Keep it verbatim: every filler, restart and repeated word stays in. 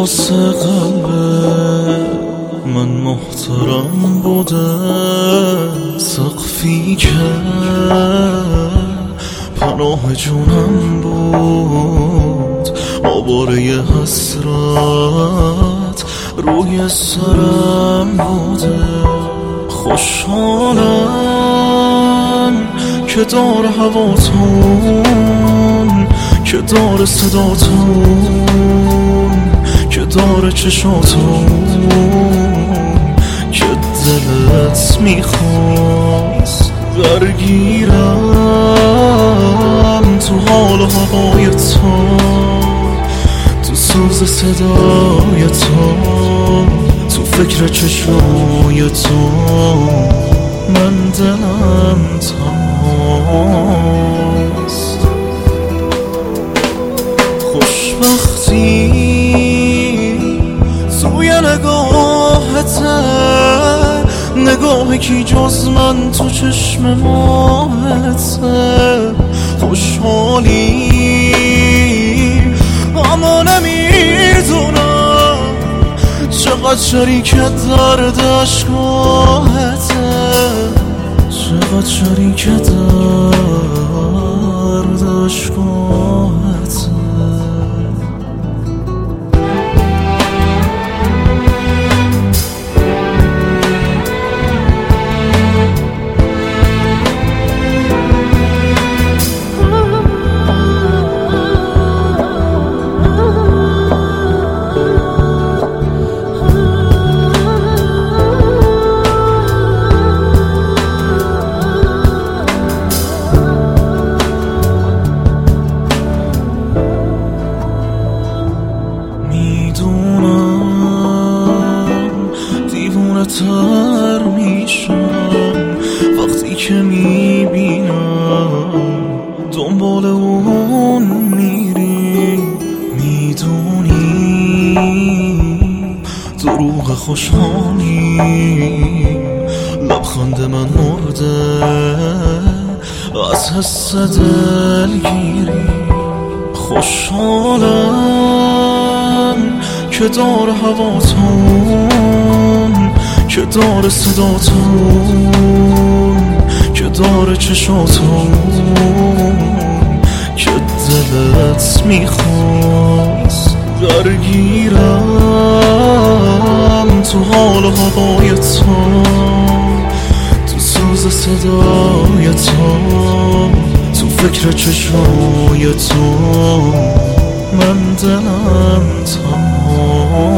واسه قلب من محترم بوده، سقفی که پناه جونم بود، آواره حسرت روی سرم بوده. خوشحالم که دار هواتون، که دار صداتون، که دار چشاتون، که دلت میخواست درگیرم تو حال و هوای تو، تو سوز صدای تو، تو فکر چشمای تو. من دلم تماست. خوشبختی توی نگاهته، نگاهی که جز من تو چشم ماهته. خوشحالی اما نمیدونم چقدر شریک درد عشقاهته، چقدر شریک درد عشقاهته. تر میشم وقتی که میبینم دنبال اون میری. میدونی دروغ خوشحالی، لبخند من مرده از حس دلگیری. خوشحالم که دار هواتون، که دار صداتون، که دار چشاتون، که دلت میخواست درگیرم تو حال و هوای تو، تو سوز صدای تو، تو فکر چشمای تو. من دلم تمام.